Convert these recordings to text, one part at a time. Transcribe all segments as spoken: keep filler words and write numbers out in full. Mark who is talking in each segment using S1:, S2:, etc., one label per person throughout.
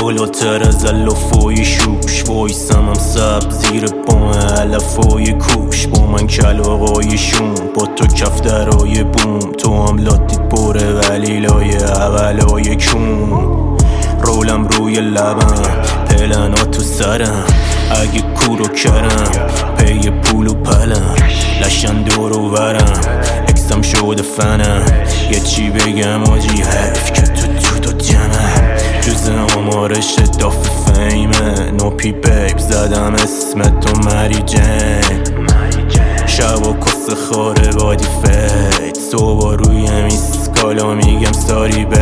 S1: بالاتر از علافای شوش وایسم هم سب زیر بام علفای کوش با من کلاغای شون با تو کفترهای بوم تو هم لاتیت بره ولی لای اولای کون رولم روی لبم پلنا تو سرم اگه کورو کرم پی پول و پلم لشن دور و ورم اکسم شده فنم یه چی بگم آجی حیف که تو تو تو جمعم جز آمارش داف فیمه نوپی بیب زدم اسمتو مری جن شب و کس خاره بادی فیت صبح روی میسکالا میگم ساری بی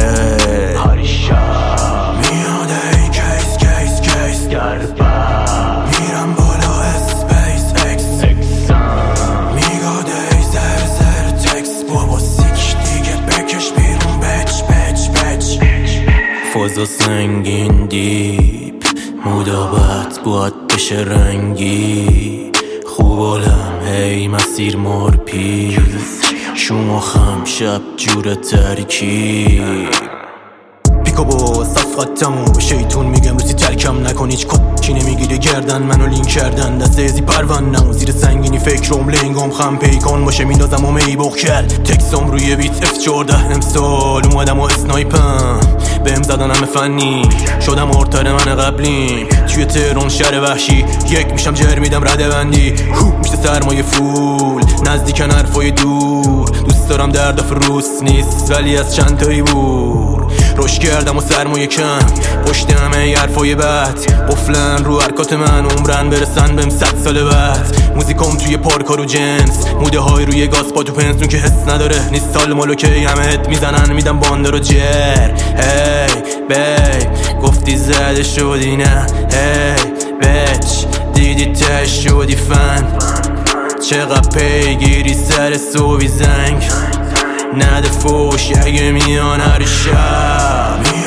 S1: میاده ای کیس کیس کیس میرم بالا اسپیس اکس میگاده ای زر زر تکس بابا سیک دیگه بکش بیرون بچ بچ بچ فضا سنگین دیپ مدابت باید بشه رنگی خوبالم هی مسیر مار پیز شما خم شب جور ترکیب پیکو با صفحتمو شیطون میگم روزی ترکم نکن هیچ کچی نمیگیره گردن منو لینک کردن دست ازی پروندم زیر سنگینی فکرم لنگم خم پیکان باشه میندازم و میبخ کرد تکسام روی بیت اف چورده امسال اومدم و اسنایپم بهم زدن همه فنی شدم ارتر من قبلیم توی تهران شهر وحشی یک میشم جر میدم رده بندی میشه سرمایه فول نزدیکن حرفای دور دوست دارم درد فروس نیست ولی از چند تایی بور روش کردم و سرمایه کم پشت همه حرفای بد قفلن رو حرکات من عمرن برسن بهم صد سال بعد موزیکم توی پارکا رو جنس موده های روی گاز پا تو پنسون که حس نداره نیست سال مالوکه همه هد میزنن میدم باندار رو جر هی بی گفتی زده شدی نه هی بچ دیدی تش شدی فن چقدر پیگیری سر صوبی زنگ نده فوش اگه میان هر شب